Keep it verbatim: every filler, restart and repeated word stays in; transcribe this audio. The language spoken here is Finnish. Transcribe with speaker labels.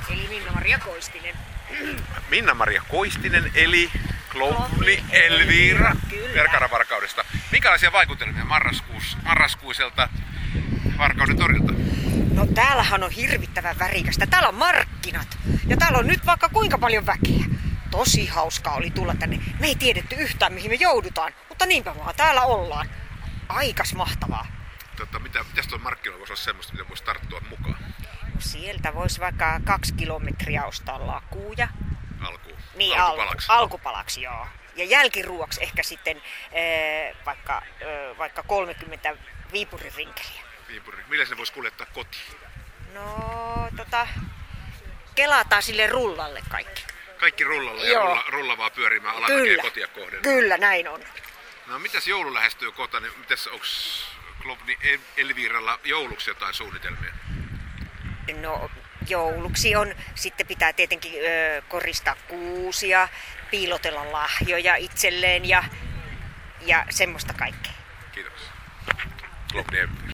Speaker 1: Eli Minna-Maria Koistinen.
Speaker 2: Minna-Maria Koistinen eli Klovni Elviira Verkara-Varkaudesta. Minkälaisia vaikutelmia marraskuus, marraskuiselta Varkauden torilta?
Speaker 1: No täällähän on hirvittävän värikästä. Täällä on markkinat. Ja täällä on nyt vaikka kuinka paljon väkeä. Tosi hauskaa oli tulla tänne. Me ei tiedetty yhtään mihin me joudutaan. Mutta niinpä vaan täällä ollaan. Aikas mahtavaa.
Speaker 2: Tota, mitä, mitäs tuon markkinoilla voisi olla semmoista, mitä voisi tarttua mukaan?
Speaker 1: No sieltä voisi vaikka kaksi kilometriä ostaa lakuja.
Speaker 2: Alkuun.
Speaker 1: Niin,
Speaker 2: alkupalaksi.
Speaker 1: Al- alkupalaksi, joo. Ja jälkiruoksi ehkä sitten ee, vaikka, ee, vaikka kolmekymmentä viipuririnkeliä.
Speaker 2: Viipuri. Millä se voisi kuljettaa kotiin?
Speaker 1: No, tota, kelataan sille rullalle kaikki.
Speaker 2: Kaikki rullalla ja
Speaker 1: Joo.
Speaker 2: rulla, rulla vaan pyörimään alamäkeä kotia kohden.
Speaker 1: Kyllä, näin on.
Speaker 2: No mitäs joulu lähestyy kotona, niin mitäs onks Klovni Elviiralla jouluksi jotain suunnitelmia?
Speaker 1: No, jouluksi on, sitten pitää tietenkin ö, koristaa kuusia, piilotella lahjoja itselleen ja, ja semmoista kaikkea.
Speaker 2: Kiitoksia. Klovni Elviira.